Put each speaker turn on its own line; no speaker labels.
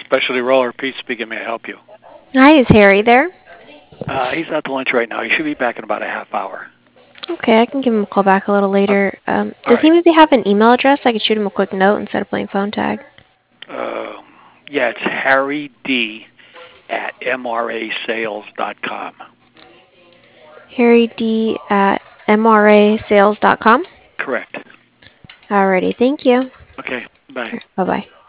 Specialty Roller. Pete speaking. May I help you?
Hi, is Harry there?
He's at the lunch right now. He should be back in about a half hour.
Okay, I can give him a call back a little
Uh,
later.
all
Does he
right.
maybe have an email address? I could shoot him a quick note instead of playing phone tag.
Um, yeah, it's Harry D at mrasales.com.
Harry D at mrasales.com.
Correct.
Alrighty, thank you.
Okay. Bye.
Bye bye.